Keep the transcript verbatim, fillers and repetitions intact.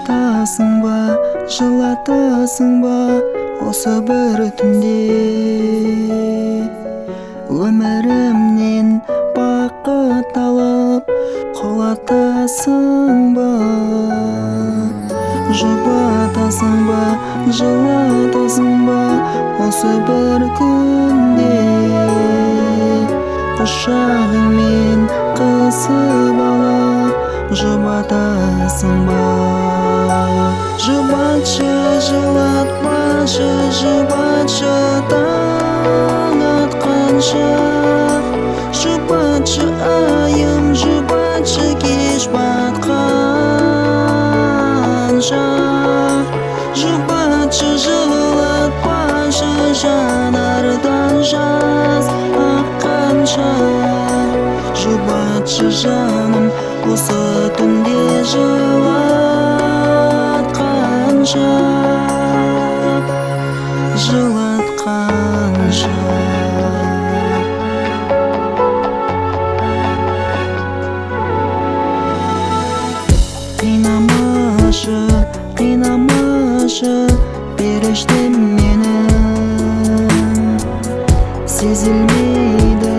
Жылатасың ба, жылатасың ба осы бір түнде? Өмірімнен бақыт алып құлатасың ба? Жұбатасың ба, жылатасың ба осы бір күнде? Құшағыңмен қысып алып жұбатасың ба? Жұбатшы, жылатпашы, жұбатшы таң атқанша. Жұбатшы айым, жұбатшы кеш батқанша. Жұбатшы, жылатпашы жанардан жас аққанша. Жұбатшы жаным осы түнде жылатқанша, жылатқанша. Қинамашы, қинамашы періштем менің, сезілмейді